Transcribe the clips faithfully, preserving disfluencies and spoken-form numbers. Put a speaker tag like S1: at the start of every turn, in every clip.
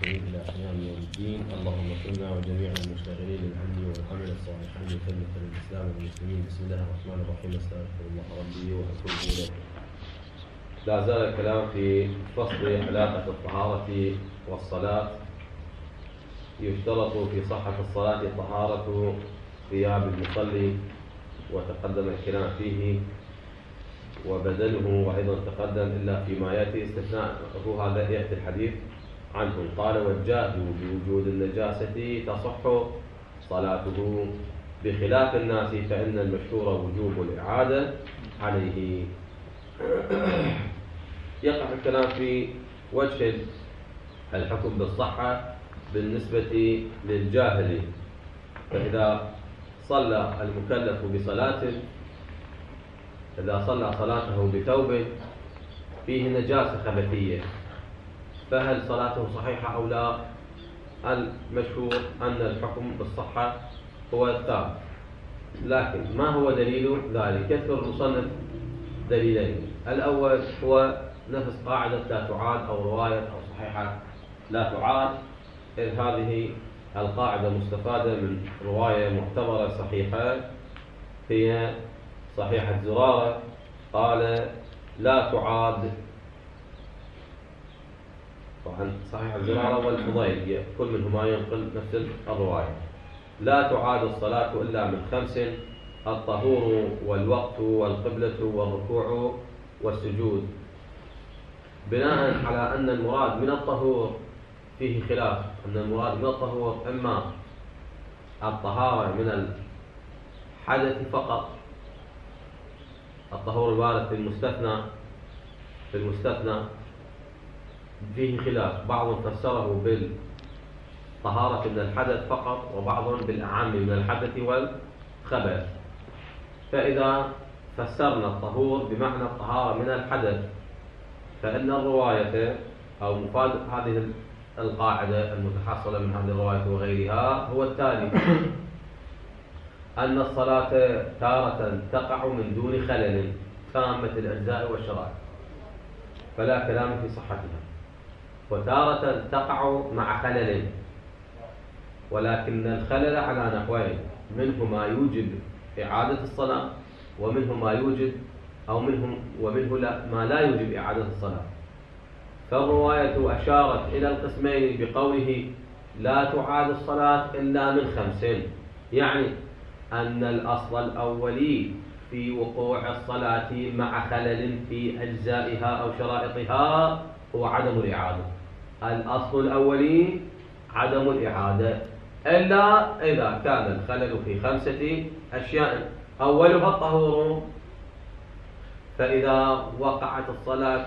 S1: المستقيم إلى قيام يوم الدين. اللهم كنا وجميع المشتغلين بالعلم والعمل الصالحين وخدمة الإسلام والمسلمين. بسم الله الرحمن الرحيم. استغفر الله ربي وأتوب إليه. لا زال الكلام في فصل علاقة الطهارة والصلاة. يشترط في صحة الصلاة طهارة ثياب المصلي، وتقدم الكلام فيه وبدنه، وأيضا تقدم إلا فيما يأتي استثناء هذا يأتي الحديث عنه. قال: والجاهل بوجود النجاسة تصح صلاته بخلاف الناس، فإن المشهور وجوب الإعادة عليه. يقع الكلام في وجه الحكم بالصحة بالنسبة للجاهل. فإذا صلى المكلف بصلاة إذا صلى صلاته بثوب فيه نجاسة خبثية، فهل صلاته صحيحة أو لا؟ المشهور أن الحكم بالصحة هو الثابت، لكن ما هو دليل ذلك؟ يذكر المصنف دليلين. الأول هو نفس قاعدة لا تعاد، أو رواية أو صحيحة لا تعاد، إذ هذه القاعدة مستفادة من رواية معتبرة صحيحة هي صحيحة زرارة، قال: لا تعاد. طبعا صحيحة زرارة والفضيل كل منهما ينقل نفس الرواية. لا تعاد الصلاة إلا من خمس: الطهور والوقت والقبلة والركوع والسجود، بناء على أن المراد من الطهور فيه خلاف، أن المراد من الطهور إما الطهارة من الحدث فقط، الطهور الوارد في المستثنى في المستثنى فيه خلاف، بعض فسره بالطهارة من الحدث فقط، وبعض بالأعم من الحدث والخبث. فإذا فسرنا الطهور بمعنى الطهارة من الحدث، فإن الرواية أو مفاد هذه القاعدة المتحصلة من هذه الرواية وغيرها هو التالي: أن الصلاة تارة تقع من دون خلل تامة الأجزاء والشرائع فلا كلام في صحتها، وتارة تقع مع خلل، ولكن الخلل على نحوين: منه ما يوجب إعادة الصلاة، ومنه ما يوجب أو منه ومنه لا ما لا يوجب إعادة الصلاة. فالرواية أشارت إلى القسمين بقوله: لا تعاد الصلاة إلا من خمس، يعني أن الأصل الأولي في وقوع الصلاة مع خلل في أجزائها أو شرائطها هو عدم الإعادة. الأصل الأولي عدم الإعادة، إلا إذا كان الخلل في خمسة أشياء: أولها الطهور، فإذا وقعت الصلاة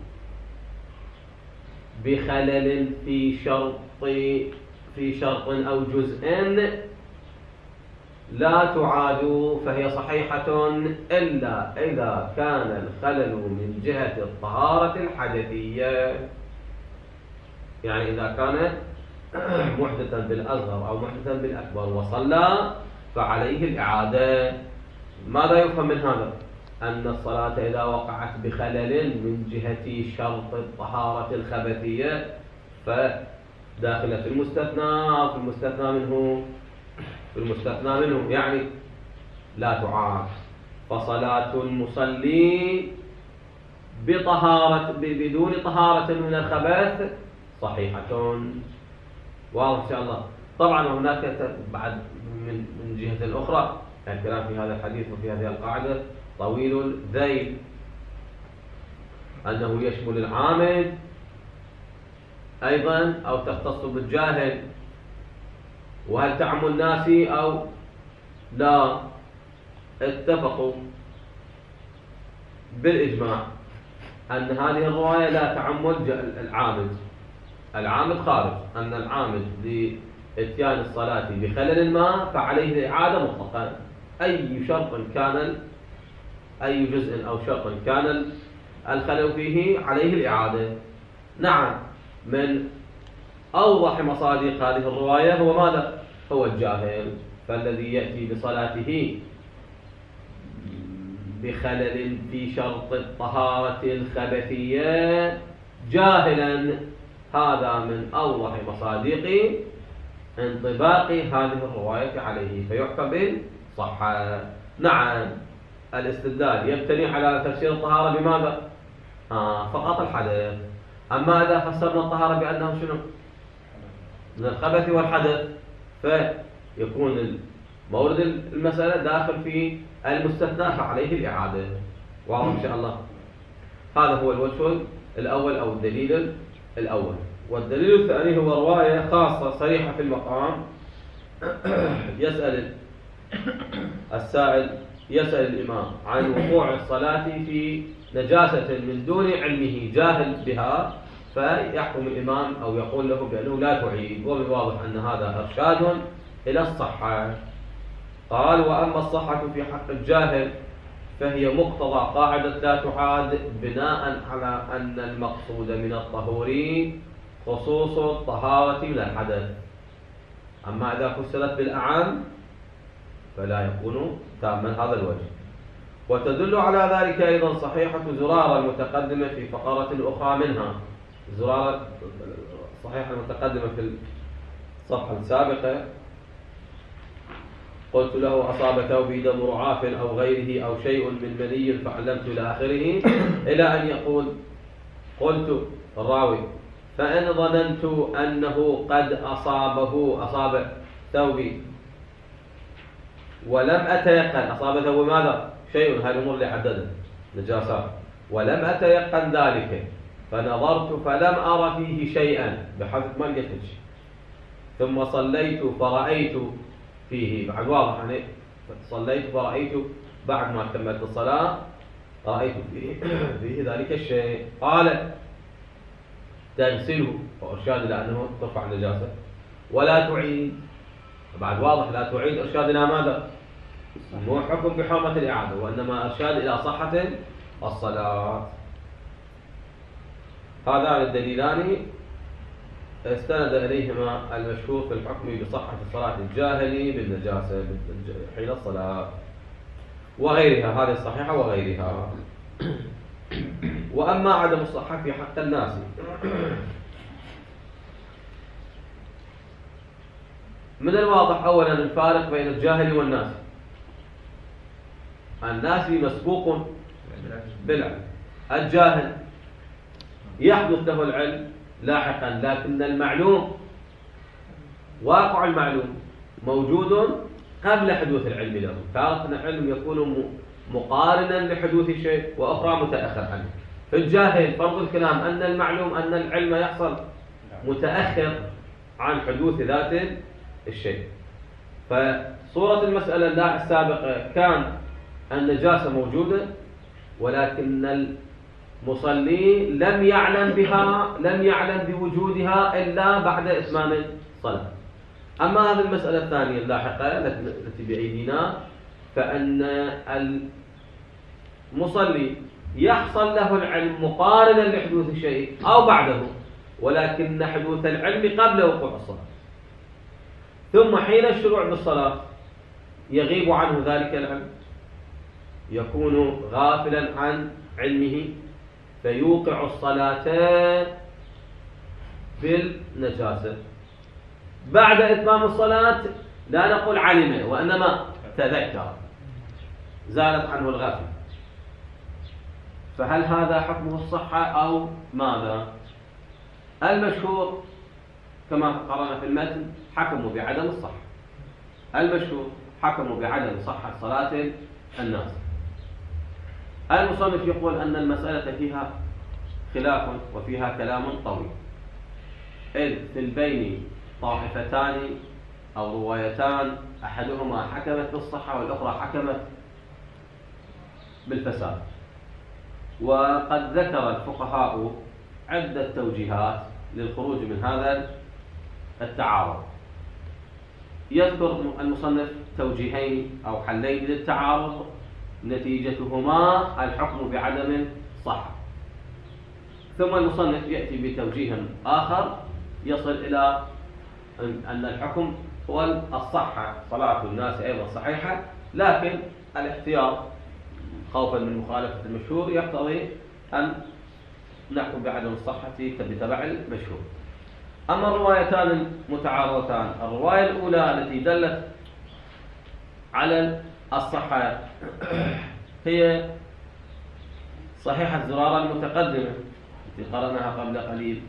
S1: بخلل في شرط في شرط أو جزء لا تعاد، فهي صحيحة إلا إذا كان الخلل من جهة الطهارة الحدثية، يعني إذا كان محدثا بالأصغر أو محدثا بالأكبر وصلى فعليه الإعادة. ماذا يفهم من هذا؟ أن الصلاة إذا وقعت بخلل من جهة شرط الطهارة الخبثية فداخلة في المستثنى في المستثنى منه في المستثنى منه يعني لا تعاد. فصلاة المصلي بطهارة بدون طهارة من الخبث صحيحة. واضح إن شاء الله. طبعا هناك بعد من من جهة الأخرى الكلام في هذا الحديث وفي هذه القاعدة طويل الذيل، أنه يشمل العامل أيضا أو تختص بالجاهل، وهل تعم الناس أو لا. اتفقوا بالإجماع أن هذه الرواية لا تعم العامل العامل خارج، أن العامل لإتيان الصلاة بخلل ما فعليه الإعادة مطلقا، أي شرط كان أي جزء أو شرط كان الخلل فيه عليه الإعادة. نعم، من أوضح مصادق هذه الرواية هو ماذا؟ هو الجاهل. فالذي يأتي بصلاته بخلل في شرط الطهارة الخبثية جاهلا هذا من أوضح مصادق انطباق هذه الرواية عليه فيحكم بالصحة. نعم الاستدلال يبتني على تفسير الطهارة بماذا؟ آه فقط الحدث. أما إذا فسرنا الطهارة بأنه شنو؟ من الخبث والحدث فيكون مورد المسألة داخل في المستثنى فعليه الإعادة. واضح إن شاء الله. هذا هو الوجه الأول أو الدليل الأول. والدليل الثاني هو رواية خاصة صريحة في المقام. يسأل السائل يسأل الإمام عن وقوع الصلاة في نجاسة من دون علمه جاهل بها، فيحكم الإمام أو يقول له بأنه لا تعيد، وبالواضح أن هذا إرشاد إلى الصحة. قال: وأما الصحة في حق الجاهل فهي مقتضى قاعدة لا تعاد بناء على أن المقصود من الطهور خصوص الطهارة من الحدث. أما إذا فسرت بالأعم فلا يكون تاما هذا الوجه. وتدل على ذلك أيضا صحيحة زرارة المتقدمة في فقرة أخرى منها. زرارة صحيحة المتقدمة في الصفحة السابقة: قلت له: أصاب ثوبي دم رعاف أو غيره أو شيء من مني فعلمت إلى آخره، إلى أن يقول: قلت الراوي: فإن ظننت أنه قد أصابه أصاب ثوبي ولم أتيقن. أصاب ثوب ماذا؟ شيء، هذه الأمور اللي عددت نجاسات. ولم أتيقن ذلك فنظرت فلم أرى فيه شيئا بحذف ما لقيت شيء، ثم صليت فرأيت فيه، بعد واضح يعني صليت فرأيت بعد ما كملت الصلاة رأيت فيه, فيه ذلك الشيء. قال: تغسله، وإرشاد لأنه ترفع النجاسة، ولا تعيد. بعد واضح لا تعيد إرشاد إلى ماذا؟ مو حكم بحرمة الإعادة، وإنما إرشاد إلى صحة الصلاة. هذان الدليلان استند إليهما المشهور في الحكم بصحة صلاة الجاهل بالنجاسة حين الصلاة وغيرها، هذه الصحيحة وغيرها. وأما عدم الصحة في حق الناس من الواضح أولا الفارق بين الجاهل والناس. الناس مسبوق بالعلم، الجاهل يحدث له العلم لاحقا، لكن المعلوم واقع المعلوم موجود قبل حدوث العلم له. تارة العلم يكون مقارنا لحدوث شيء، وأخرى متأخر عنه. في الجاهل فرض الكلام أن المعلوم أن العلم يحصل متأخر عن حدوث ذات الشيء. فصورة المسألة السابقة كان النجاسة موجودة، ولكن المصلي لم يعلم بها، لم يعلم بوجودها إلا بعد إتمام الصلاة. أما هذه المسألة الثانية اللاحقة التي بأيدينا، فأن المصلي يحصل له العلم مقارنا لحدوث الشيء أو بعده، ولكن حدوث العلم قبل وقوع الصلاة، ثم حين الشروع بالصلاة يغيب عنه ذلك العلم، يكون غافلا عن علمه فيوقع الصلاة بالنجاسة. بعد إتمام الصلاة لا نقول علم، وإنما تذكر، زالت عنه الغفلة. فهل هذا حكمه الصحة أو ماذا؟ المشهور كما قرأنا في المتن حكموا بعدم الصحة. المشهور حكموا بعدم صحة صلاة الناس. المصنف يقول أن المسألة فيها خلاف وفيها كلام طويل، إذ في البين طائفتان أو روايتان، أحدهما حكمت بالصحة والأخرى حكمت بالفساد. وقد ذكر الفقهاء عدة توجيهات للخروج من هذا التعارض. يذكر المصنف توجيهين أو حلين للتعارض نتيجتهما الحكم بعدم الصحة، ثم المصنف يأتي بتوجيه آخر يصل إلى أن الحكم هو الصحة، صلاة الناس أيضا صحيحة، لكن الاحتياط خوفا من مخالفة المشهور يقتضي أن نحكم بعدم الصحة بتبع المشهور. أما الروايتان المتعارضتان، الرواية الأولى التي دلت على الصحة هي صحيحة زرارة المتقدمة التي قرأناها قبل قليل.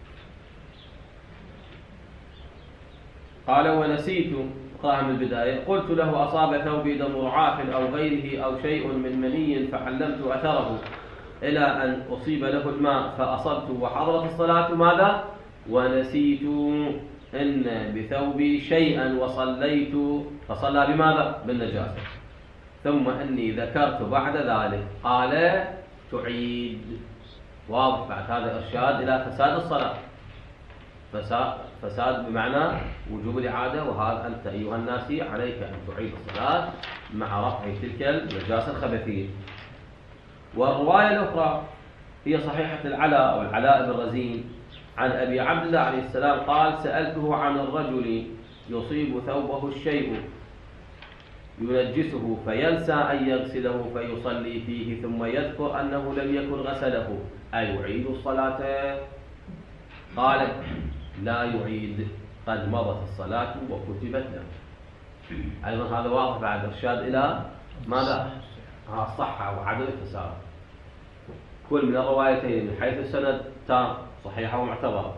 S1: قال: ونسيت، قرأها من البداية: قلت له: أصاب ثوبي دم رعاف أو غيره أو شيء من مني فعلمت أثره إلى أن أصيب له الماء فأصبت وحضرت الصلاة، ماذا؟ ونسيت إن بثوبي شيئا وصليت، فصلى بماذا؟ بالنجاسة. ثم أني ذكرت بعد ذلك، قال: تعيد. واضح بعد هذا إرشاد إلى فساد الصلاة. فساد, فساد بمعنى وجوب الإعادة، وهذا أنت أيها الناسي عليك أن تعيد الصلاة مع رفع تلك النجاسة الخبثية. والرواية الأخرى هي صحيحة العلاء والعلاء بن رزين عن أبي عبد الله عليه السلام قال: سألته عن الرجل يصيب ثوبه الشيء ينجسه فينسى أن يغسله فيصلي فيه ثم يذكر أنه لم يكن غسله، أيعيد الصلاة؟ قال: لا يعيد، قد مضت الصلاة وكتبت له. أيضا هذا واضح بعد إرشاد إلى ماذا؟ الصحة وعدم الفساد. كل من الروايتين من حيث السند تام، صحيحة ومعتبرة،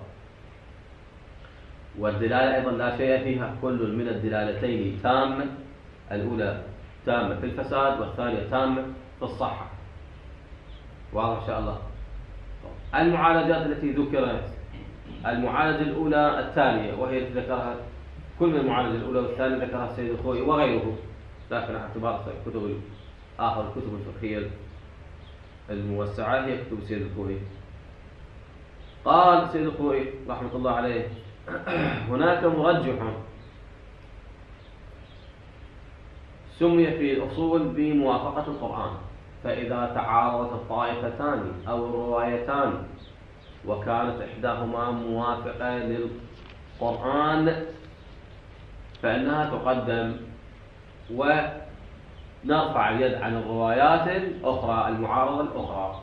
S1: والدلالة أيضا لا شيء فيها، كل من الدلالتين تامة، الأولى تامة في الفساد والثانية تامة في الصحة. واضح إن شاء الله. المعالجات التي ذكرت، المعالجة الأولى الثانية وهي التي ذكرها كل من المعالجة الأولى والثانية ذكرها السيد الخوئي وغيره، لكن على اعتبار كتب آخر الكتب الفقهية الموسعة هي كتب السيد الخوئي. قال السيد الخوئي رحمة الله عليه: هناك مرجح سمي في الأصول بموافقة القرآن، فإذا تعارضت الطائفتان أو الروايتان وكانت إحداهما موافقة للقرآن فإنها تقدم، ونرفع اليد عن الروايات الأخرى المعارضة الأخرى.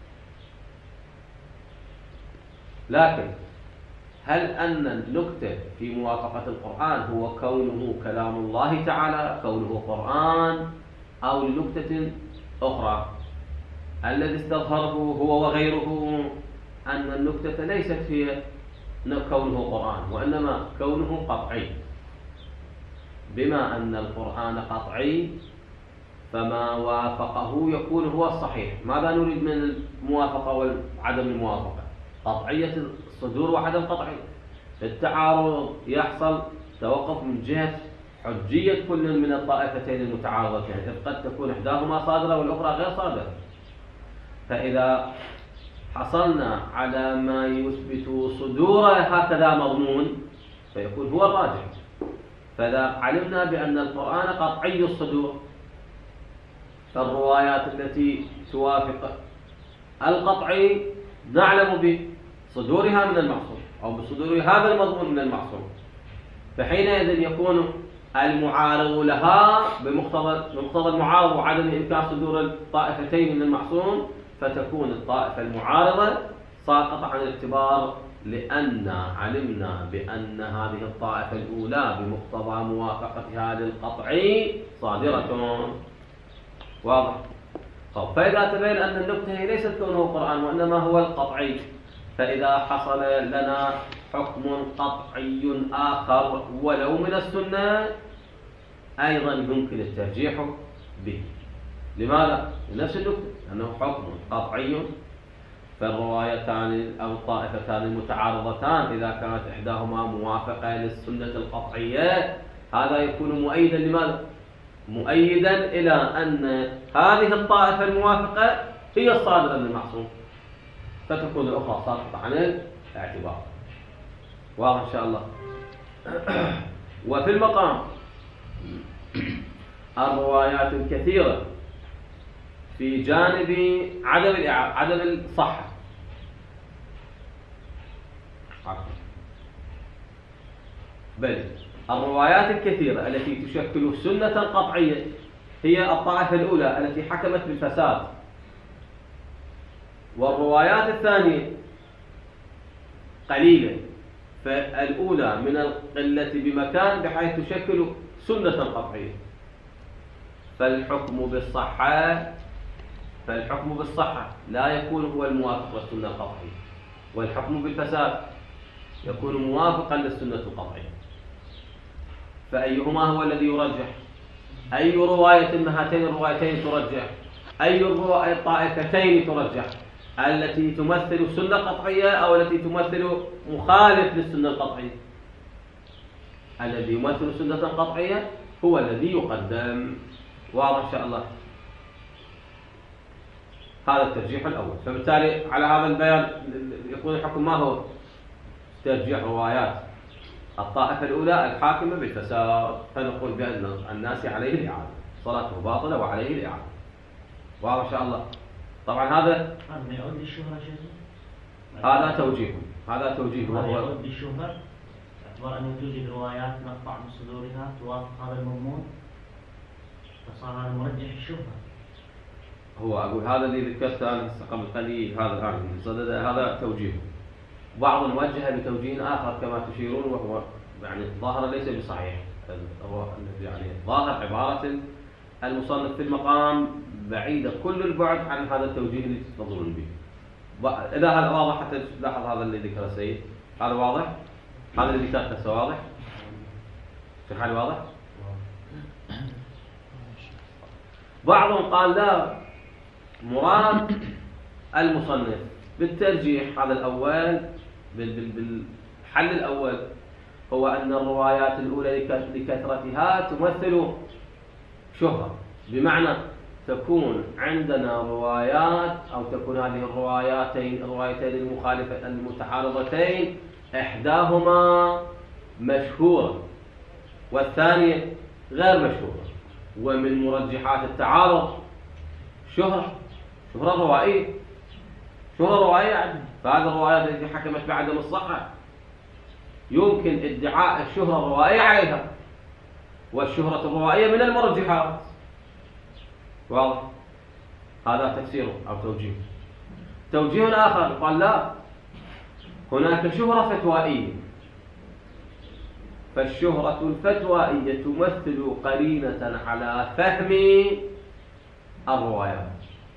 S1: لكن هل أن النكتة في موافقة القرآن هو كونه كلام الله تعالى، كونه قرآن، أو لنكتة أخرى؟ الذي استظهره هو وغيره أن النكتة ليست هي كونه قرآن، وإنما كونه قطعي. بما أن القرآن قطعي فما وافقه يكون هو الصحيح. ماذا نريد من الموافقة وعدم الموافقة؟ قطعية الصدور وعدم قطعية. التعارض يحصل توقف من جهة حجية كل من الطائفتين المتعارضتين، إذ قد تكون إحداهما صادرة والأخرى غير صادرة. فإذا حصلنا على ما يثبت صدور هكذا مضمون فيكون هو الراجح. فإذا علمنا بأن القرآن قطعي الصدور، فالروايات التي توافق القطعي نعلم بصدورها من المعصوم أو بصدور هذا المضمون من المعصوم، فحينئذ يكون المعارض لها بمقتضى بمقتضى المعارض وعدم إمكان صدور الطائفتين من المعصوم، فتكون الطائفة المعارضة ساقطة عن الاعتبار، لأن علمنا بأن هذه الطائفة الأولى بمقتضى موافقتها للقطعي صادرة. واضح؟ طب فإذا تبين أن النكتة ليست كونه قرآن وإنما هو القطعي، فإذا حصل لنا حكم قطعي آخر ولو من السنة أيضا يمكن الترجيح به. لماذا؟ لنفس النكتة، أنه حكم قطعي. فالروايتان أو الطائفتان المتعارضتان إذا كانت إحداهما موافقة للسنة القطعية هذا يكون مؤيدا. لماذا؟ مؤيدا إلى أن هذه الطائفة الموافقة هي الصادرة للمعصوم، فتكون الأخرى ساقطة عن الاعتبار. واضح إن شاء الله. وفي المقام الروايات الكثيرة في جانب عدم عدم الصحة، بل الروايات الكثيرة التي تشكل سنة قطعية هي الطائفة الأولى التي حكمت بالفساد، والروايات الثانية قليلة، فالأولى من القلة بمكان بحيث تشكل سنة قطعية. فالحكم بالصحة فالحكم بالصحة لا يكون هو الموافق للسنة القطعية، والحكم بالفساد يكون موافقا للسنة القطعية. فأيهما هو الذي يرجح؟ أي رواية من هاتين الروايتين ترجح؟ أي الطائفتين ترجح؟ التي تمثل سنة قطعية أو التي تمثل مخالف للسنة القطعية؟ الذي يمثل سنة قطعية هو الذي يقدم. واضح إن شاء الله؟ هذا الترجيح الأول. فبالتالي على هذا البيان يكون الحكم ما هو؟ ترجيح روايات الطائفة الأولى الحاكمة بالفساد، فنقول بأن الناس عليه الإعادة، صلاته باطلة وعليه الإعادة. واضح إن شاء الله؟ طبعا هذا
S2: هذا ما يعود للشهرة شيء؟
S1: هذا توجيه هذا توجيه
S2: هذا يعود للشهرة باعتبار أنه توجد روايات نقطع من صدورها توافق هذا المضمون، فصار هذا مرجح الشهرة.
S1: هو أقول هذا اللي ذكرته أنا قبل قليل، هذا الآن صدد هذا توجيه. بعض موجه بتوجيه آخر كما تشيرون، وهو يعني ظاهر ليس بصحيح. يعني ظاهر عبارة المصنف في المقام بعيدة كل البعد عن هذا التوجيه اللي تفضلون به. إذا هذا واضح حتى تلاحظ هذا اللي ذكره السيد، هذا واضح؟ هذا اللي ذكرته واضح؟ في حال واضح؟ بعضهم قال لا، مراد المصنف بالترجيح هذا الأول بالحل الأول هو أن الروايات الأولى لكثرتها تمثل شهرة، بمعنى تكون عندنا روايات أو تكون هذه الرواياتين الروايتين المخالفة المتعارضتين إحداهما مشهورة والثانية غير مشهورة، ومن مرجحات التعارض شهرة شهرة روائية شهرة روائية يعني. فهذه الروايات التي حكمت بعدم الصحة يمكن ادعاء الشهرة الروائية عليها، والشهرة الروائية من المرجحات. واضح؟ هذا تفسيره أو توجيه. توجيه آخر قال لا، هناك شهرة فتوائية، فالشهرة الفتوائية تمثل قرينة على فهم الروايات.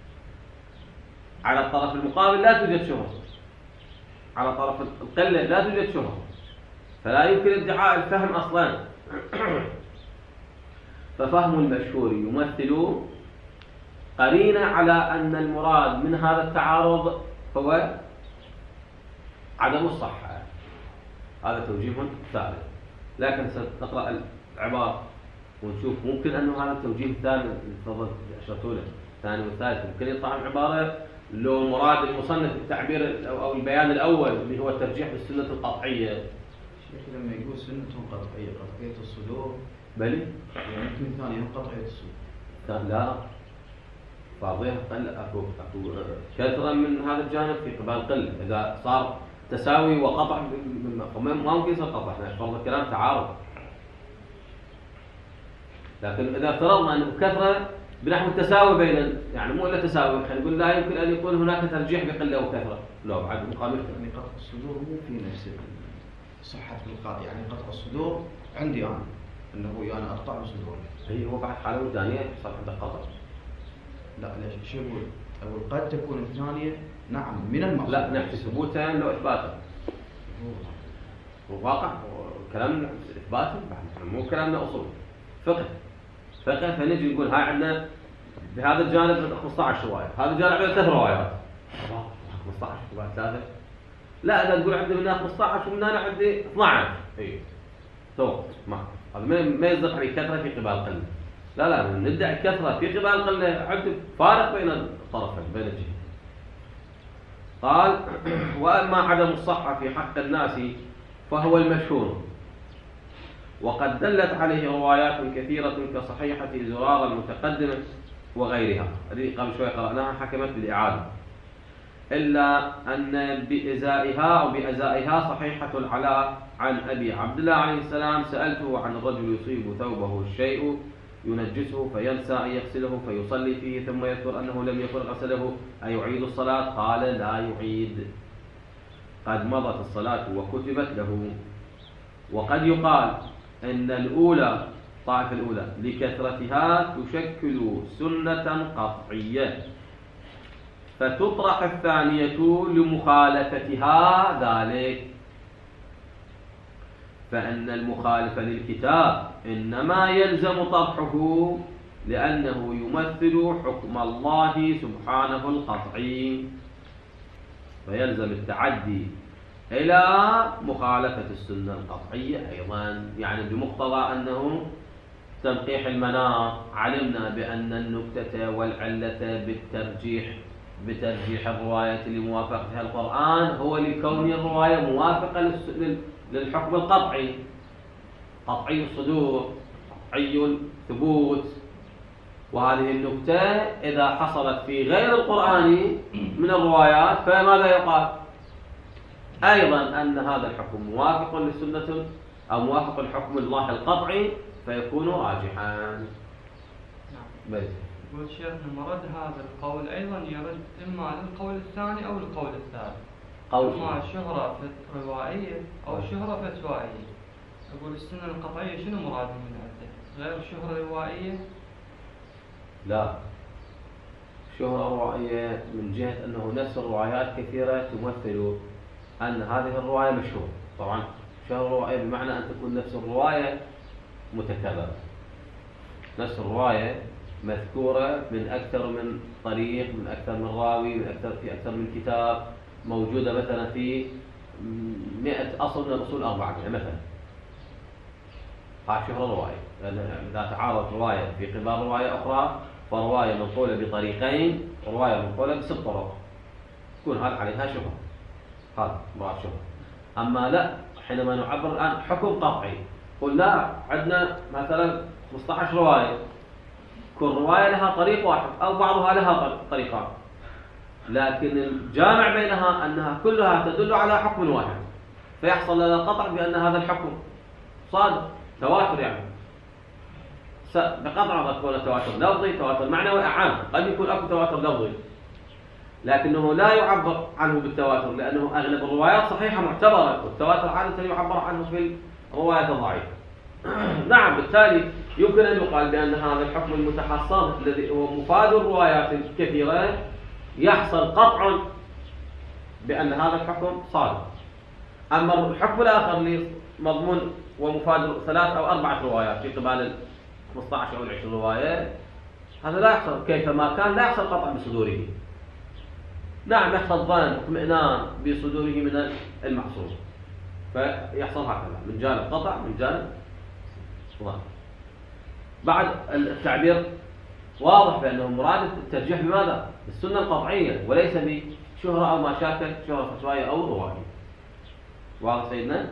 S1: على الطرف المقابل لا توجد شهرة، على طرف القلة لا توجد شهرة، فلا يمكن ادعاء الفهم أصلا. ففهم المشهور يمثل قرينة على أن المراد من هذا التعارض هو عدم الصحة. هذا توجيه ثالث، لكن سنقرأ العبارة ونشوف ممكن أنه هذا التوجيه الثاني تفضل أشرتوا له الثاني والثالث ممكن يطلع العبارة لو مراد المصنف التعبير أو البيان الأول اللي هو الترجيح بالسنة القطعية.
S3: شيخ لما يقول سنة قطعية قطعية الصدور
S1: بلي
S3: يعني يمكن ثانية قطعية الصدور
S1: لا فاضيها قل أكو أكو كثرة من هذا الجانب في قبال قلة. إذا صار تساوي وقطع ما ممكن يصير قطع، احنا فرض الكلام تعارض. لكن إذا افترضنا أنه كثرة بنحو التساوي بين يعني مو إلا تساوي، خلينا نقول لا يمكن أن يكون هناك ترجيح بقلة وكثرة، لا بعد مقابل
S3: يعني قطع الصدور مو في نفس صحة القاضي، يعني قطع الصدور عندي أنا أنه يعني أقطع صدور
S1: هي هو بعد حالة ثانية صار عندك قطع.
S3: لا ليش شو يقول؟ أقول قد تكون الثانية نعم من المقصود.
S1: لا نحكي ثبوتا لو إثباتا. وواقع كلامنا إثباتا مو كلامنا أصول فقه فقه فنجي نقول هاي عندنا بهذا الجانب خمسة عشر رواية، هذا الجانب عندنا ثلاث روايات خمسة عشر رواية ثلاثة. لا إذا تقول عندي من هنا خمسة عشر ومن هنا عندي اثنا عشر إيه تو ما هذا ما ما يصدق عليه كثرة في قبال قلة. لا لا ندعي كثرة في قبال قلة، عند فارق بين الطرفين بين الجهتين. قال وأما عدم الصحة في حق الناس فهو المشهور، وقد دلت عليه روايات كثيرة كصحيحة زرارة المتقدمة وغيرها التي قبل شوي قرأناها حكمت بالإعادة، إلا أن بإزائها أو بأزائها صحيحة العلاء عن أبي عبد الله عليه السلام سألته عن الرجل يصيب ثوبه الشيء ينجسه فينسى أن يغسله فيصلي فيه ثم يذكر أنه لم يكن غسله أيعيد الصلاة؟ قال لا يعيد، قد مضت الصلاة وكتبت له. وقد يقال إن الأولى الطائفة الأولى لكثرتها تشكل سنة قطعية، فتطرح الثانية لمخالفتها ذلك، فإن المخالف للكتاب إنما يلزم طرحه لأنه يمثل حكم الله سبحانه القطعي، فيلزم التعدي إلى مخالفة السنة القطعية أيضا. يعني بمقتضى أنه تنقيح المناط علمنا بأن النكتة والعلة بالترجيح بترجيح الرواية لموافقتها القرآن هو لكون الرواية موافقة للحكم القطعي، قطعي الصدور، قطعي الثبوت. وهذه النكتة إذا حصلت في غير القرآن من الروايات فماذا يقال؟ أيضا أن هذا الحكم موافق للسنة أو موافق لحكم الله القطعي فيكون راجحا.
S4: نعم. يقول شيخنا مرد هذا القول أيضا يرد إما للقول الثاني أو القول الثالث، إما شهرة روائية أو شهرة فتوائية. يقول السنة القطعية شنو مراد من عنده؟ غير شهرة روائية؟
S1: لا، شهرة روائية من جهة أنه نفس الروايات كثيرة تمثل أن هذه الرواية مشهورة. طبعا شهرة روائية بمعنى أن تكون نفس الرواية متكررة، نفس الرواية مذكورة من أكثر من طريق، من أكثر من راوي، من أكثر في أكثر من كتاب، موجودة مثلا في مئة أصل من الأصول أربعة مثلا. هذه شهرة روائية، لأن إذا تعارض رواية في قبال رواية أخرى فرواية منقولة بطريقين ورواية منقولة بست طرق تكون هذا عليها شهرة، هذا مراد شهرة. أما لا، حينما نعبر الآن حكم قطعي قلنا عندنا مثلا خمسة عشر رواية، كل رواية لها طريق واحد أو بعضها لها طريقان، لكن الجامع بينها أنها كلها تدل على حكم واحد، فيحصل لنا قطع بأن هذا الحكم صادق تواتر. يعني بقطع قد يكون تواتر لفظي، تواتر معنوي، أعم قد يكون أكو تواتر لفظي لكنه لا يعبر عنه بالتواتر، لأنه أغلب الروايات صحيحة معتبرة، والتواتر عادة يعبر عنه في الروايات الضعيفة. نعم، بالتالي يمكن أن يقال بأن هذا الحكم المتحصن الذي هو مفاد الروايات الكثيرة يحصل قطع بأن هذا الحكم صادق. أما الحكم الآخر اللي مضمون ومفاد ثلاث أو أربعة روايات في قبال خمسة عشر أو عشرين رواية، هذا لا يحصل كيفما كان، لا يحصل قطع بصدوره. نعم، يحصل ظن اطمئنان بصدوره من المحصول، فيحصل هكذا من جانب قطع من جانب ظن. بعد التعبير واضح بأنه مراد الترجيح بماذا؟ السنة القطعية وليس بشهرة أو ما شاكل شهرة فتوائية أو روائية. واضح سيدنا؟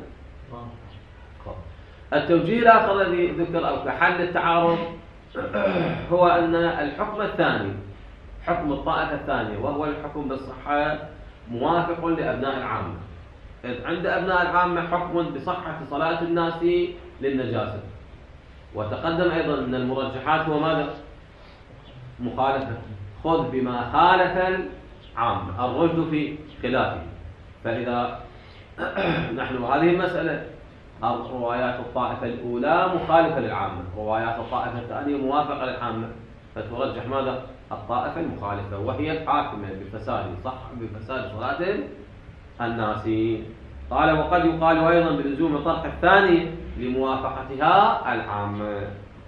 S1: التوجيه الآخر الذي ذكر أو كحل التعارض هو أن الحكم الثاني حكم الطائفة الثانية وهو الحكم بالصحة موافق لأبناء العامة، إذ عند أبناء العامة حكم بصحة صلاة الناس للنجاسة. وتقدم أيضا أن المرجحات هو ماذا؟ مخالفة، خذ بما خالف العامة، الرشد في خلافه. فإذا نحن هذه المسألة روايات الطائفة الأولى مخالفة للعامة، روايات الطائفة الثانية موافقة للعامة، فترجح ماذا؟ الطائفة المخالفة، وهي الحاكمة بفساد صح بفساد صلاة الناس. قال وقد يقال أيضا بلزوم طرح الثاني لموافقتها العامة.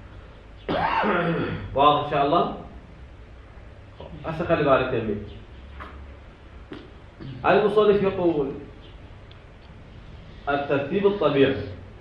S1: واضح إن شاء الله؟ هسه خلي بالك تنبيه. المصنف يقول الترتيب الطبيعي،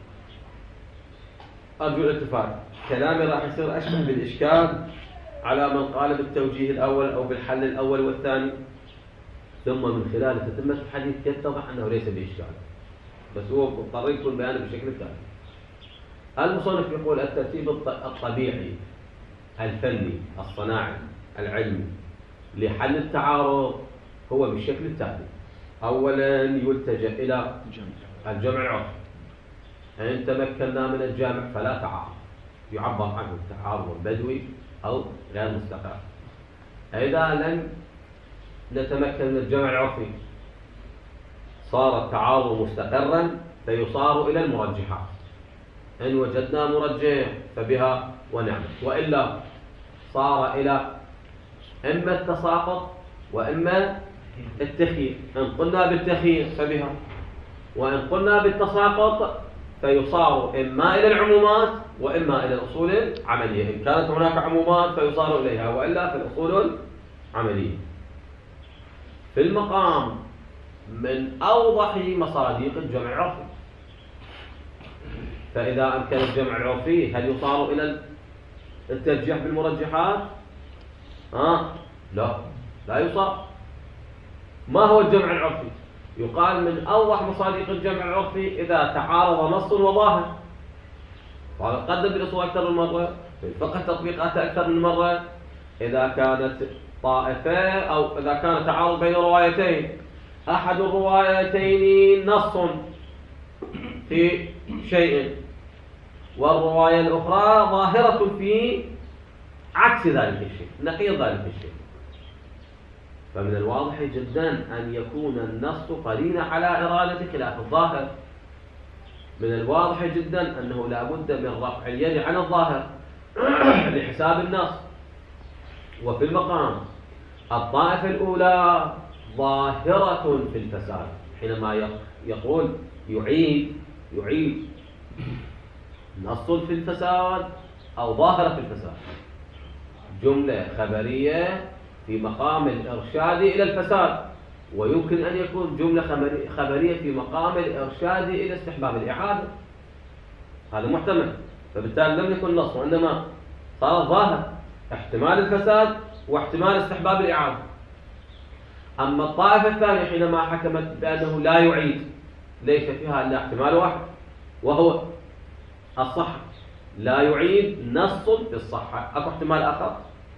S1: أرجو الاتفاق، كلامي راح يصير أشبه بالإشكال على من قال بالتوجيه الأول أو بالحل الأول والثاني، ثم من خلال تتمة الحديث يتضح أنه ليس بإشكال، بس هو اضطر يكون بيانه بشكل ثاني. المصنف يقول الترتيب الطبيعي الفني الصناعي العلمي لحل التعارض هو بالشكل التالي: أولا يلتجأ إلى الجمع العرفي، إن تمكنا من الجامع فلا تعارض، يعبر عنه التعارض بدوي أو غير مستقر. إذا لم نتمكن من الجمع العرفي صار التعارض مستقرا فيصار إلى المرجحات. إن وجدنا مرجح فبها ونعم، وإلا صار إلى إما التساقط وإما التخيير. إن قلنا بالتخيير فبها، وإن قلنا بالتساقط فيصار إما إلى العمومات وإما إلى الأصول العملية. إن كانت هناك عمومات فيصار إليها، وإلا في الأصول العملية. في المقام من أوضح مصادق الجمع العرفي، فإذا أمكن الجمع العرفي هل يصار إلى الترجيح بالمرجحات؟ آه لا، لا يصار. ما هو الجمع العرفي؟ يقال من أوضح مصادق الجمع العرفي إذا تعارض نص وظاهر. وهذا قدم بالأصول أكثر من مرة، في الفقه تطبيقات أكثر من مرة. إذا كانت طائفة أو إذا كان تعارض بين روايتين، أحد الروايتين نص في شيء والرواية الأخرى ظاهرة في عكس ذلك الشيء، نقيض ذلك الشيء، فمن الواضح جدا أن يكون النص قرينا على إرادة خلاف الظاهر. من الواضح جدا أنه لا بد من رفع اليد عن الظاهر لحساب النص. وفي المقام الطائفة الأولى ظاهرة في الفساد، حينما يقول يعيد يعيد نص في الفساد أو ظاهرة في الفساد، جملة خبرية في مقام الإرشاد إلى الفساد، ويمكن أن يكون جملة خبرية في مقام الإرشاد إلى استحباب الإعادة. هذا محتمل، فبالتالي لم يكن نص، وإنما صار ظاهر احتمال الفساد واحتمال استحباب الإعادة. أما الطائفة الثانية حينما حكمت بأنه لا يعيد، ليس فيها إلا احتمال واحد وهو الصحة، لا يعيد نص في الصحة. أكو احتمال آخر؟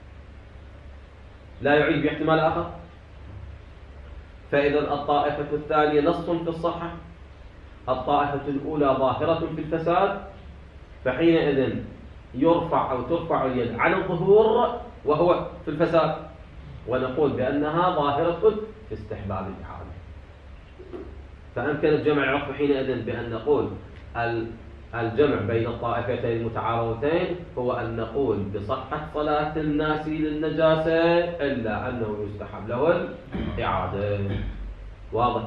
S1: لا يعيد باحتمال آخر. فإذا الطائفة الثانية نص في الصحة، الطائفة الأولى ظاهرة في الفساد، فحينئذ يرفع أو ترفع اليد عن الظهور وهو في الفساد، ونقول بأنها ظاهرة في استحباب الإعادة. فأمكن الجمع العرفي حينئذ بأن نقول الجمع بين الطائفتين المتعارضتين هو أن نقول بصحة صلاة الناس للنجاسة إلا أنه يستحب له الإعادة. واضح؟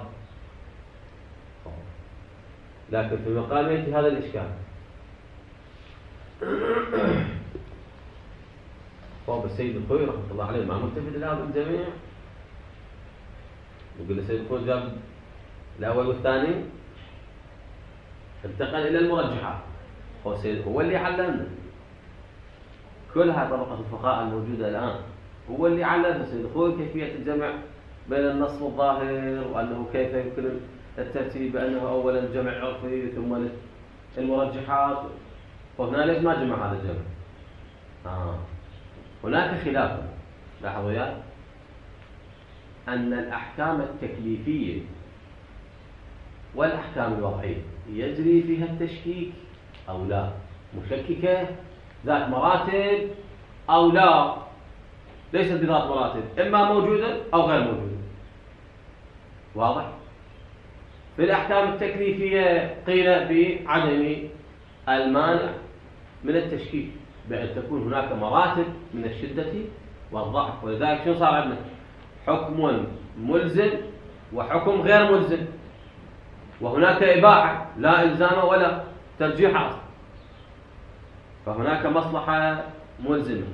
S1: لكن في مقام يأتي هذا الإشكال. طب السيد الخوي رحمة الله عليه ما ملتفت إلى هذا الجميع؟ يقول السيد الخوي جاب الأول والثاني، انتقل إلى المرجحات. هو السيد هو اللي علمنا كل هذه طبقة الفقهاء الموجودة الآن، هو اللي علمنا السيد الخوي كيفية الجمع بين النص والظاهر، وأنه كيف يمكن الترتيب بأنه أولا الجمع عرفي ثم المرجحات. وهنا ليش ما جمع هذا الجمع؟ آه. هناك خلاف، لاحظوا يا أن الأحكام التكليفية والأحكام الوضعية يجري فيها التشكيك أو لا، مشككة ذات مراتب أو لا، ليست بذات مراتب، إما موجودة أو غير موجودة. واضح؟ في الأحكام التكليفية قيل بعدم المانع من التشكيك، بأن تكون هناك مراتب من الشدة والضعف. ولذلك شو صار عندنا؟ حكم ملزم وحكم غير ملزم، وهناك إباحة لا إلزام ولا ترجيح أصلا. فهناك مصلحة ملزمة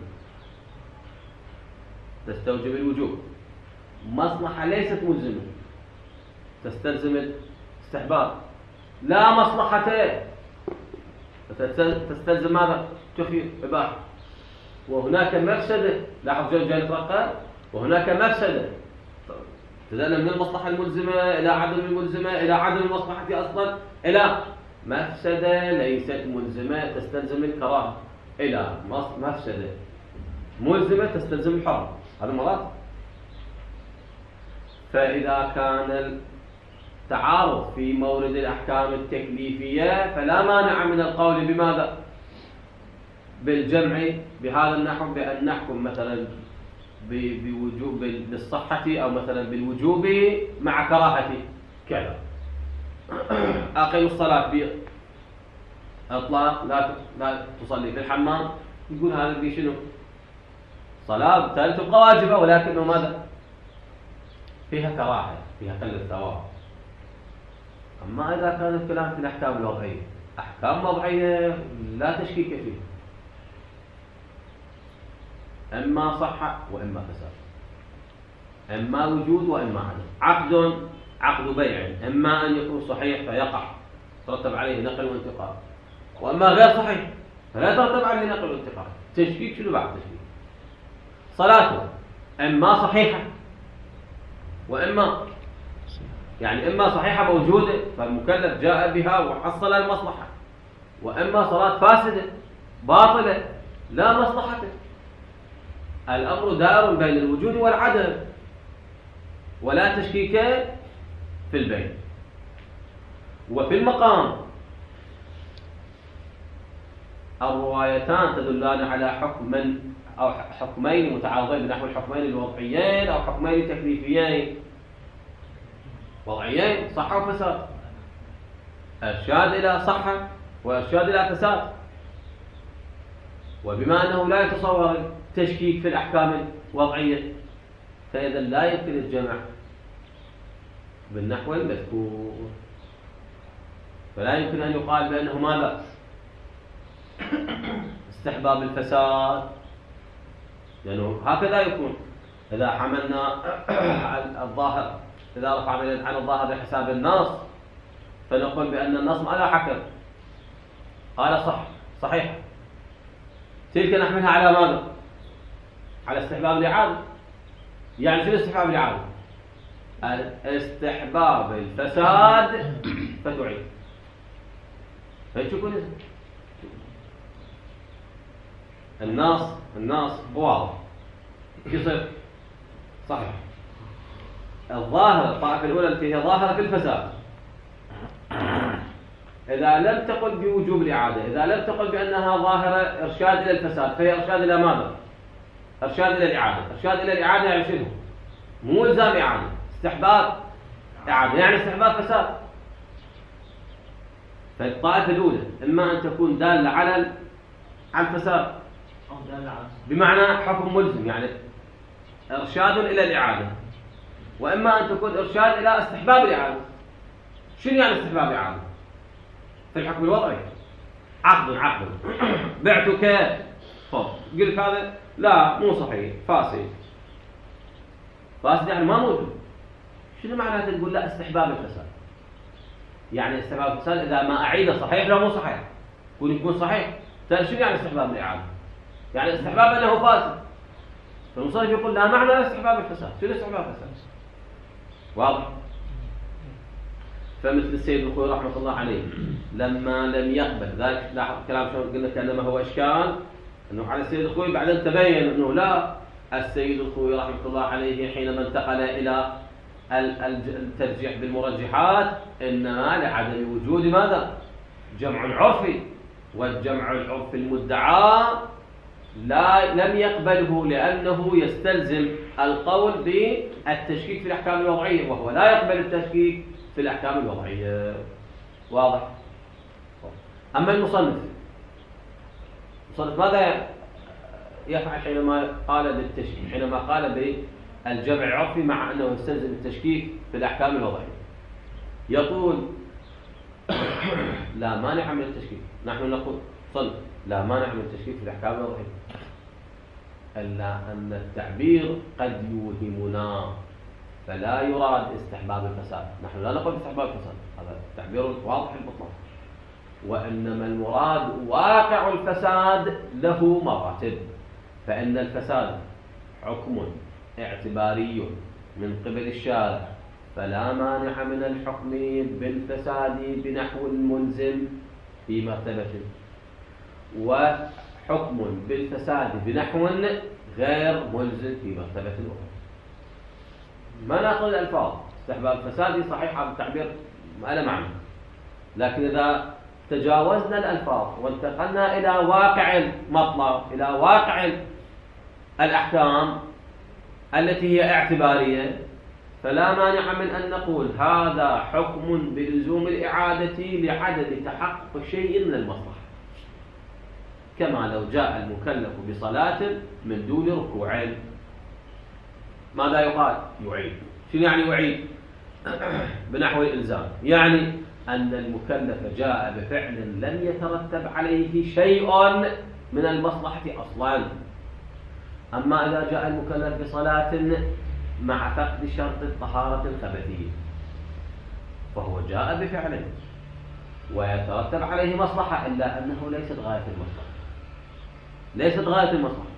S1: تستوجب الوجوب، مصلحة ليست ملزمة تستلزم الاستحباب، لا مصلحتين تستلزم ماذا؟ تخير إباحة. وهناك مفسدة، لاحظ جاي نترقى، وهناك مفسدة تزال من المصلحة الملزمة إلى عدم الملزمة إلى عدم المصلحة أصلا إلى مفسدة ليست ملزمة تستلزم الكراهة إلى مفسدة ملزمة تستلزم الحرم. هذا مرات. فإذا كان التعارض في مورد الأحكام التكليفية فلا مانع من القول بماذا؟ بالجمع بهذا النحو، بأن نحكم مثلا بوجوب بالصحة أو مثلا بالوجوب مع كراهة كذا. أقيم الصلاة بإطلاق لا لا تصلي في الحمام، يقول هذا اللي شنو؟ صلاة بالتالي تبقى واجبة، ولكنه ماذا؟ فيها كراهة، فيها قلة ثواب. أما إذا كان الكلام في الأحكام الوضعية، أحكام وضعية لا تشكيك فيها، إما صحة وإما فساد، إما وجود وإما عدم. عقد عقد بيع إما أن يكون صحيح فيقع ترتب عليه نقل وانتقال، وإما غير صحيح فلا ترتب عليه نقل وانتقال. تشكيك شنو بعد تشكيك؟ صلاته إما صحيحة وإما يعني إما صحيحة موجودة فالمكلف جاء بها وحصل المصلحة، وإما صلاة فاسدة باطلة لا مصلحة. الأمر دائر بين الوجود والعدم، ولا تشكيك في البين. وفي المقام الروايتان تدلان على حكم أو حكمين متعارضين بنحو الحكمين الوضعيين أو حكمين تكليفيين. وضعيين صحة وفساد، إرشاد إلى صحة وإرشاد إلى فساد. وبما أنه لا يتصور التشكيك في الأحكام الوضعية فإذا لا يمكن الجمع بالنحو المذكور، فلا يمكن أن يقال بأنه ماذا؟ استحباب الفساد، لأنه هكذا يكون إذا حملنا الظاهر، إذا رفعنا عن الظاهر بحساب النص فنقول بأن النص ماذا حكم؟ قال صح صحيح، تلك نحملها على ماذا؟ على استحباب الإعادة. يعني شنو استحباب الإعادة؟ استحباب الفساد فتعيد. فتشوفون الناس الناس واضح يصير صحيح. الظاهر الطائفة الأولى التي هي ظاهرة في الفساد إذا لم تقل بوجوب الإعادة، إذا لم تقل بأنها ظاهرة إرشاد إلى الفساد، فهي إرشاد إلى ماذا؟ إرشاد إلى الإعادة. إرشاد إلى الإعادة يعني شنو؟ مو إلزام إعادة، استحباب إعادة، يعني استحباب فساد. فالطائفة الأولى إما أن تكون دالة على على الفساد بمعنى حكم ملزم يعني إرشاد إلى الإعادة، وإما أن تكون إرشاد إلى استحباب الإعادة. شنو يعني استحباب الإعادة؟ في الحكم الوضعي عقد عقد بعتك فضل، قلت هذا لا مو صحيح فاسد، فاسد يعني ما موجود. شنو معناته تقول لا استحباب الفساد؟ يعني استحباب الفساد إذا ما أعيده صحيح لا مو صحيح، يكون يكون صحيح. شنو يعني استحباب الإعادة؟ يعني استحباب أنه فاسد. فالمصنف يقول لا معنى استحباب الفساد. شنو استحباب الفساد؟ واضح؟ فمثل السيد الخوي رحمة الله عليه لما لم يقبل ذلك، لاحظ كلام شلون قلنا كأنما هو إشكال أنه على السيد الخوي، بعدين تبين أنه لا، السيد الخوي رحمة الله عليه حينما انتقل إلى الترجيح بالمرجحات إنما لعدم وجود ماذا؟ جمع عرفي، والجمع العرفي المدعى لا لم يقبله لأنه يستلزم القول بالتشكيك في الأحكام الوضعية، وهو لا يقبل التشكيك في الأحكام الوضعية. واضح؟ أما المصنف المصنف ماذا يفعل حينما قال بالتشكيك، حينما قال بالجمع العرفي مع أنه يستلزم التشكيك في الأحكام الوضعية؟ يقول لا مانع من التشكيك. نحن نقول صل لا مانع من التشكيك في الأحكام الوضعية، إلا أن التعبير قد يوهمنا فلا يراد استحباب الفساد. نحن لا نقول استحباب الفساد، هذا التعبير واضح البطلان، وإنما المراد واقع الفساد له مراتب. فإن الفساد حكم اعتباري من قبل الشارع، فلا مانع من الحكم بالفساد بنحو ملزم في مرتبة، وحكم بالفساد بنحو غير ملزم في مرتبة أخرى. ما نأخذ الألفاظ استحباب الفساد صحيح هذا التعبير ما له معنى، لكن إذا تجاوزنا الألفاظ وانتقلنا إلى واقع المطلب، إلى واقع الأحكام التي هي اعتبارية، فلا مانع من أن نقول هذا حكم بلزوم الإعادة لعدم تحقق شيء من المصلحة، كما لو جاء المكلف بصلاة من دون ركوع، ماذا يقال؟ يعيد. شنو يعني يعيد؟ بنحو الإلزام، يعني أن المكلف جاء بفعل لم يترتب عليه شيء من المصلحة أصلا. أما إذا جاء المكلف بصلاة مع فقد شرط الطهارة الخبثية فهو جاء بفعل ويترتب عليه مصلحة، إلا أنه ليست غاية المصلحة، ليست غاية المصلحة.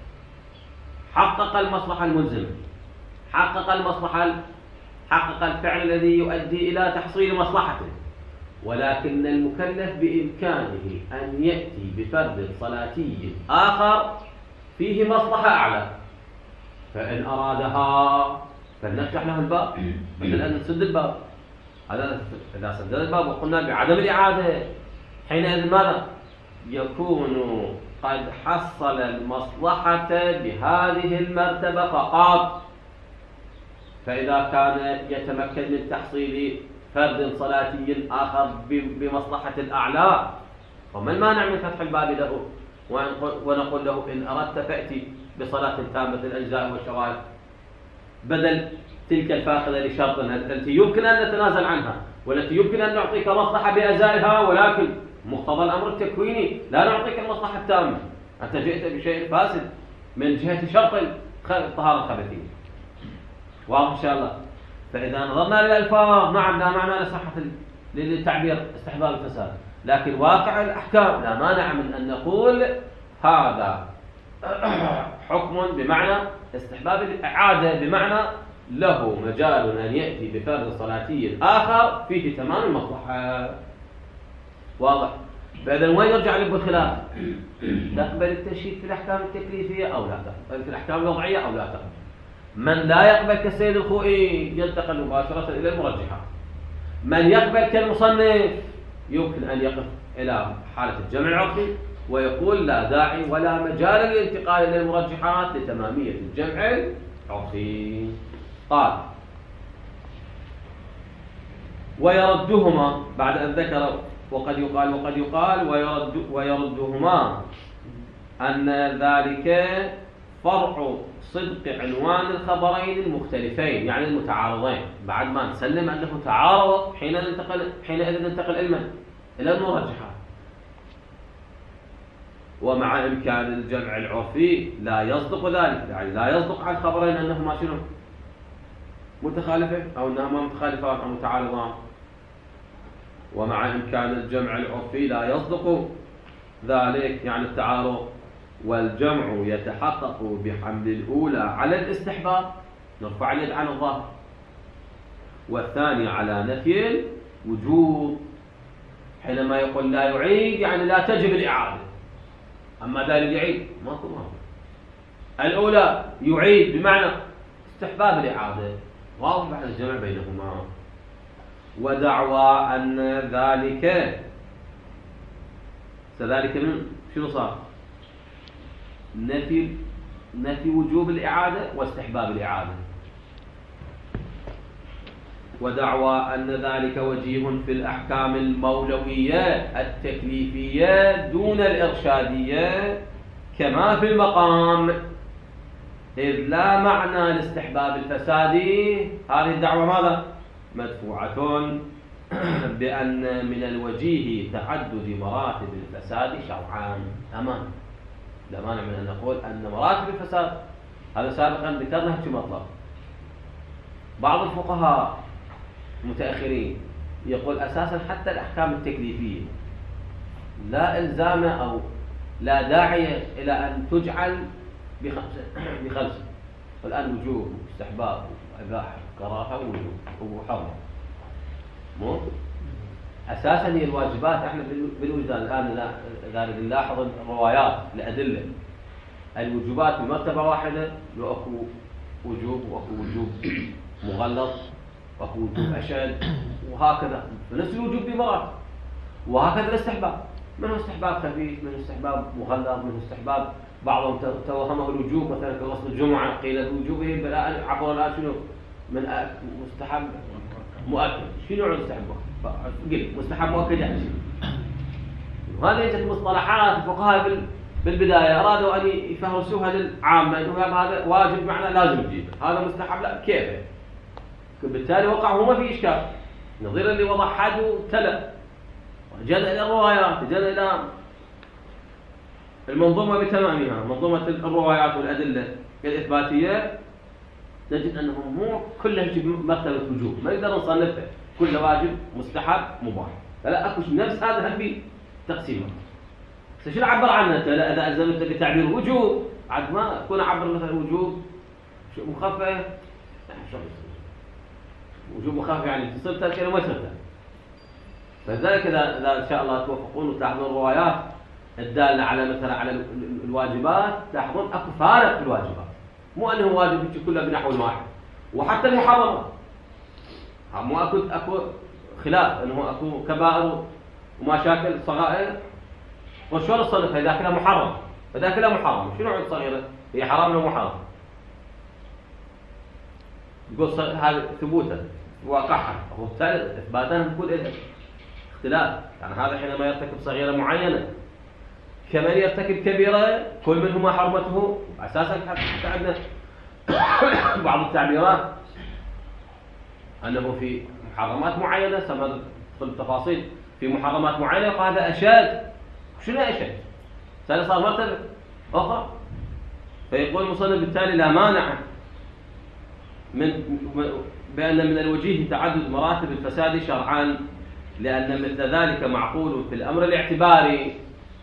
S1: حقق المصلحة الملزمة، حقق المصلحة، حقق الفعل الذي يؤدي إلى تحصيل مصلحته، ولكن المكلف بإمكانه أن يأتي بفرد صلاتي آخر فيه مصلحة أعلى، فإن أرادها فلنفتح له الباب بدل أن نسد الباب. هذا إذا سدد الباب وقلنا بعدم الإعادة، حينئذ ماذا؟ يكون قد حصل المصلحة بهذه المرتبة فقط. فإذا كان يتمكن من تحصيل فرد صلاتي آخر بمصلحة الأعلى فما المانع من فتح الباب له ونقول له إن أردت فأتي بصلاة تامة الأجزاء والشرائط بدل تلك الفاقدة لشرط التي يمكن أن نتنازل عنها والتي يمكن أن نعطيك مصلحة بأزائها، ولكن مقتضى الأمر التكويني لا نعطيك المصلحة التامة. أنت جئت بشيء فاسد من جهة شرط الطهارة الخبثية. واضح إن شاء الله؟ فإذا نظرنا للألفاظ نعم لا معنى لصحة للتعبير استحباب الفساد، لكن واقع الأحكام لا مانع من أن نقول هذا حكم بمعنى استحباب الإعادة، بمعنى له مجال أن يأتي بفرد صلاتي آخر فيه تمام المصلحة. واضح؟ فإذا وين يرجع لب الخلاف؟ تقبل التشريك في الأحكام التكليفية أو لا تقبل، في الأحكام الوضعية أو لا تقبل. من لا يقبل كالسيد الخوئي ينتقل مباشرة إلى المرجحة. من يقبل كالمصنف يمكن أن يقف إلى حالة الجمع العقلي ويقول لا داعي ولا مجال للانتقال إلى المرجحات لتمامية الجمع العقلي. قال ويردهما بعد أن ذكر وقد يقال وقد يقال ويرد ويردهما أن ذلك فرع صدق عنوان الخبرين المختلفين يعني المتعارضين. بعد ما نسلم أنه تعارض حين ننتقل حينئذ ننتقل إلى إلى المرجحات. ومع إمكان الجمع العرفي لا يصدق ذلك، يعني لا يصدق على الخبرين أنهما شنو متخالفين أو أنهما متخالفان أو متعارضان. ومع إمكان الجمع العرفي لا يصدق ذلك يعني التعارض، والجمع يتحقق بحمل الأولى على الاستحباب نرفع اليد عن الظاهر، والثاني على نفي الوجوب. حينما يقول لا يعيد يعني لا تجب الإعادة، أما ذلك يعيد ماكو ماكو. الأولى يعيد بمعنى استحباب الإعادة، واضح بعد الجمع بينهما. ودعوى أن ذلك كذلك من شنو صار؟ نفي نفي وجوب الإعادة واستحباب الإعادة. ودعوى أن ذلك وجيه في الأحكام المولوية التكليفية دون الإرشادية كما في المقام، إذ لا معنى لاستحباب الفساد. هذه الدعوة ماذا؟ مدفوعة بأن من الوجيه تعدد مراتب الفساد شرعا. أمان لا مانع من أن نقول أن مراتب الفساد هذا سابقا ذكرنا في مطلب. بعض الفقهاء المتأخرين يقول أساسا حتى الأحكام التكليفية لا إلزام أو لا داعي إلى أن تجعل بخمسة بخمسة والآن وجوب واستحباب وإباحة وكراهة ووجوب وحرمة. مو أساسا هي الواجبات احنا بالوجدان الآن ذلك نلاحظ الروايات الأدلة الوجوبات بمرتبة واحدة، وأكو وجوب وأكو وجوب مغلظ وأكو وجوب أشد وهكذا، فنفس الوجوب بمراتب. وهكذا الاستحباب، منه استحباب خفيف، منه استحباب مغلظ، منه استحباب بعضهم توهمه الوجوب مثلا كغسل الجمعة قيل بوجوبه بلا عبر الآن شنو من مستحب مؤكد. شنو نوع مستحب مؤكد؟ قل مستحب مؤكد يعني شنو؟ وهذه جت مصطلحات الفقهاء بالبداية أرادوا أن يفهرسوها للعامة إنه هذا واجب معنى لازم تجيب، هذا مستحب لا كيف؟ بالتالي وقع هما في إشكال نظير اللي وضع حد وتلا وجاء إلى الروايات، جاء إلى المنظومة بتمامها، منظومة الروايات والأدلة الإثباتية، نجد أنهم مو كلها يجب مرتبة وجوب، ما نقدر نصنفه كله واجب مستحب مباح، فلا أكو نفس هذا هم في تقسيمه. بس شو عبر عنه انت؟ لا اذا الزمت بتعبير وجوب عاد ما اكون اعبر مثلا وجوب مخفف، وجوب مخفف يعني تصير تركه وما تصير. فلذلك اذا اذا ان شاء الله توفقون وتلاحظون الروايات الداله على مثلا على الواجبات، تلاحظون اكو فارق في الواجبات، مو انه واجب كله بنحو واحد، وحتى المحرمات مو اكو اكو خلاف انه اكو كبائر ومشاكل صغائر. وشلون نصنفها؟ اذا كلها محرم، اذا كلها محرم شنو نوع الصغيره؟ هي حرام ولا محرم؟ يقول هذا ثبوتا واقعها، هو بالتالي اثباتا يكون له اختلاف، يعني هذا حينما يرتكب صغيره معينه كمن يرتكب كبيره كل منهما حرمته، اساسا حتى عندنا بعض التعبيرات انه في محرمات معينه سمى التفاصيل في محرمات معينه يقول هذا اشد. شنو اشد؟ ثاني صار مرتبه اخرى. فيقول المصنف بالتالي لا مانع من بان من الوجيه تعدد مراتب الفساد شرعا، لان مثل ذلك معقول في الامر الاعتباري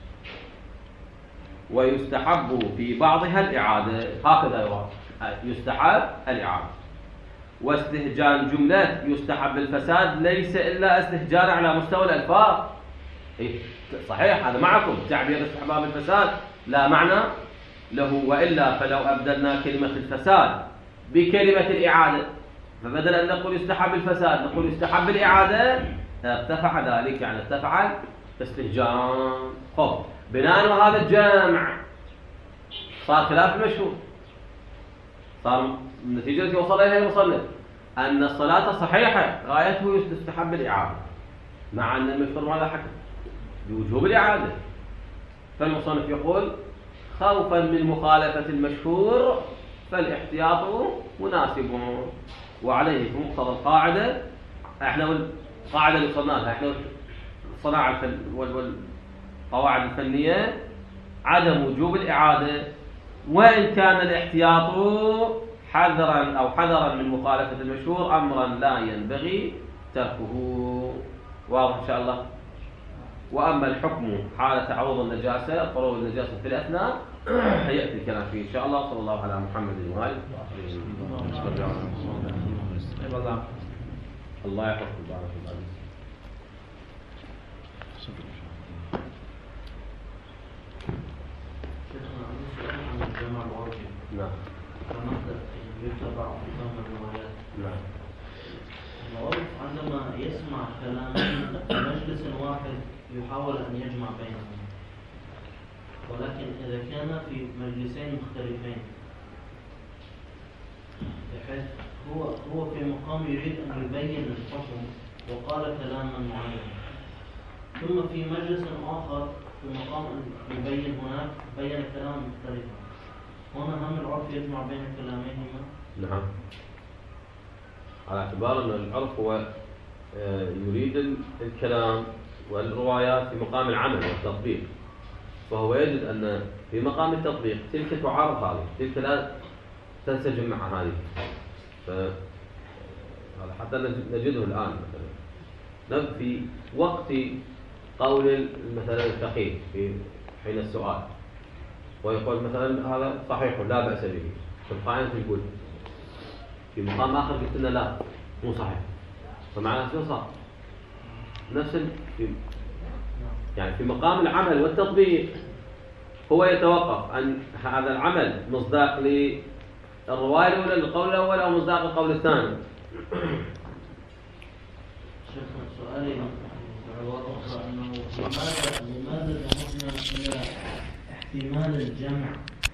S1: ويستحب في بعضها الاعاده. هكذا يرى يستحب الاعاده. واستهجان جمله يستحب الفساد ليس الا استهجان على مستوى الالفاظ. إيه صحيح هذا معكم تعبير استحباب الفساد لا معنى له، والا فلو ابدلنا كلمه الفساد بكلمه الاعاده فبدل ان نقول يستحب الفساد نقول يستحب الاعاده ارتفع ذلك، يعني ارتفع استهجان. خب بناء هذا الجمع صار خلاف المشهور، صار النتيجه التي وصل اليها المصنف ان الصلاه صحيحه غايته يستحب الاعاده، مع ان المشهور ماذا حكم؟ بوجوب الإعادة. فالمصنف يقول خوفا من مخالفة المشهور فالاحتياط مناسب، وعليه في مقتضى القاعدة احنا القاعدة اللي وصلنا لها احنا الصناعة والقواعد الفنية عدم وجوب الإعادة، وإن كان الاحتياط حذرا أو حذرا من مخالفة المشهور أمرا لا ينبغي تركه. واضح إن شاء الله. وأما الحكم حال تعرض النجاسة قروب النجاسة في الأثناء يأتي الكلام فيه إن شاء الله. صلى الله على محمد وآله وصحبه. الله يحفظكم. بارك الله فيكم.
S2: شيخنا عندي سؤال عن الجمع العرفي.
S1: نعم.
S2: كمبدأ يتبع في فهم الروايات.
S1: نعم.
S2: العرف عندما يسمع كلام في مجلس واحد يحاول أن يجمع بينهم، ولكن إذا كان في مجلسين مختلفين بحيث هو هو في مقام يريد أن يبين الحكم وقال كلاما معينا، ثم في مجلس آخر في مقام أن يبين هناك بين كلاما مختلفا، هنا هم العرف يجمع بين كلاميهما؟
S1: نعم، على اعتبار أن العرف هو يريد الكلام والروايات في مقام العمل والتطبيق، فهو يجد أن في مقام التطبيق تلك تعارض هذه، تلك لا تنسجم مع هذه. هذا حتى نجده الآن مثلا في وقت قول مثلا الفقيه في حين السؤال ويقول مثلا هذا صحيح لا بأس به، فالقائل يقول في مقام آخر قلت لنا لا مو صحيح، فمعنى شو صار؟ نفس في يعني في مقام العمل والتطبيق هو يتوقف أن هذا العمل مصداق للرواية الأولى للقول الأول أو مصداق القول الثاني.
S2: شيخنا سؤالي بعبارة أخرى أنه لماذا لماذا ذهبنا إلى احتمال الجمع